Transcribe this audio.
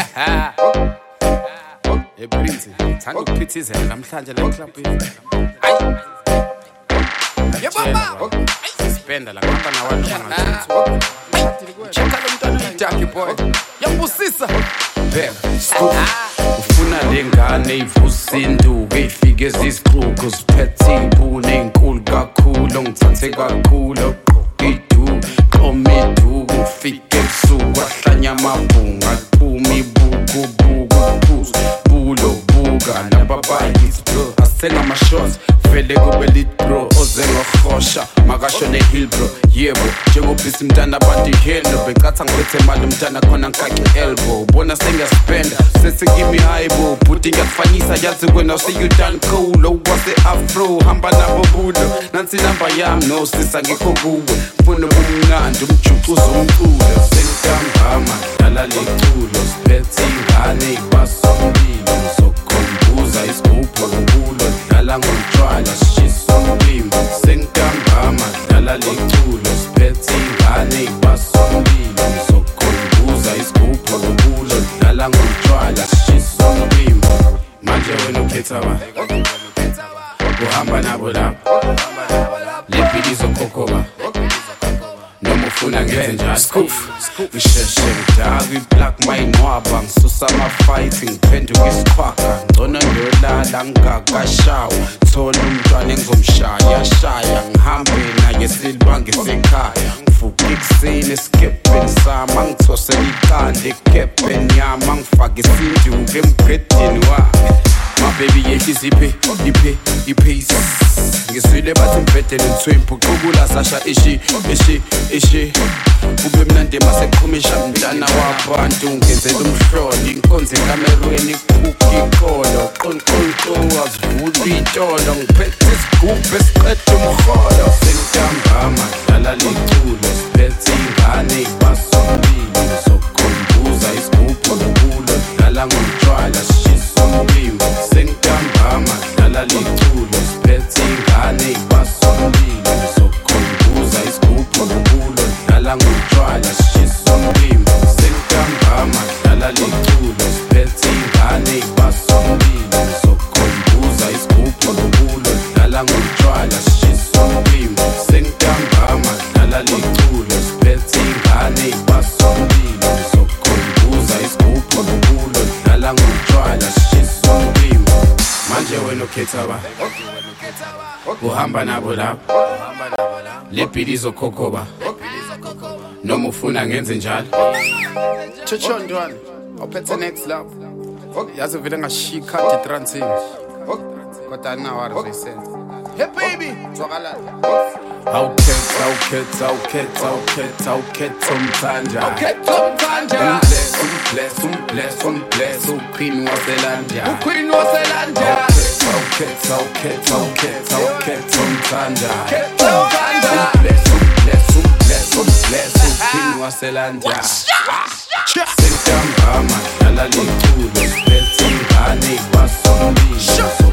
Prince, thanda ukuphithizela namhlanje la club. Hayi. Yebaba. Spenda la ngapha nawantu mangathi. Cheka lo mntwana uyidaki boy. Yambusisa. Bheka, scoop. Ufuna lengane ivusinduku efike ezisixuku siphethe ibune enkulu kakhulu ngithathe kakhulu idu omeduku ufike ebusuku ahlanya amabhunga aphuma ibuku bulo buka nababayi bro asenga ama-shots vele kube lit bro oze ngohosha makasho ne-hill bro yebo njengobhisi mntana abantu ihendo becatha ngiphethe mali mntana khona ngikaqi elbow bona sengiyaspenda sesengimi hayibo bhuti ngiyakufanyisa yazi wena useyudan cool wase-afro hamba nabo bulo nansi inamba yami nosisa ngikho kuwe funa ubumnandi umjuxuza umculo sengitambama dlala liculo siphethe ingane ibasomlilo sokhumbuza isigubhu kubulo dlala ngomtshwala sishisa umlimo sengitambama dlala liculo siphethe ingane ibasomlilo sokhumbuza isigubhu kubulo dlala ngomtshwala sishisa umlimo manje wena ukhetha ba uhamba nabo lapho lepilizo khokhoba noma ufuna ngenze njalo skoof ngisheshe ngidaka i-black mine waba ngisusa ama-fight ngiphenduka isikhwakha ngcono ngiyolala ngingakashawa thola umntwana engizomshaya shaya ngihambe naye silwa ngisekhaya ngivuka ekuseni esikepeni sami angithosela iqanda ekhepeni yami angifake isinduku emgedini wakhe mabebi yehlisa iphe ngiswile bathi mbhedeni ngithwimpu qubula sasha ishi ube mnandi maseqhumisha mntana wabantu ngenzela umhloli inkonzo ekamerweni kukhupha ikolo qonqonqo wazivula itolo ngiphethe isigubhu esiqeda umrholo sengitambama dlala liculo siphethe ingane ibasomlilo sokhumbuza isigubhu kubulo dlala ngomtshwala sishisa umlimo sengitambama dlala liculo siphethe ingane ibasomlilo sokhumbuza isigubhu kubulo dlala ngomtshwala sishisa umlimo sengitambama dlala liculo siphethe ingane ibasomlilo sokhumbuza isigubhu kubulo dlala ngomtshwala sishisa umlimo sengitambama dlala liculo siphethe ingane ibasomlilo sokhumbuza isigubhu kubulo dlala ngomtshwala sishisa umlimo manje wena ukhetha ba uhamba nabo lapho lepilizo khokhoba noma ufuna ngenze njalo chochondwana awuphethe next love yazi vele ngashiya ikhadi transing kodwa anawari zoyisenza hey baby zwakala awukhetha umthanja umbless uqueen waselanja awukhetha umthanja umbless uqueen waselanja sengitambama dlala liculo siphethe ingane ibasomlilo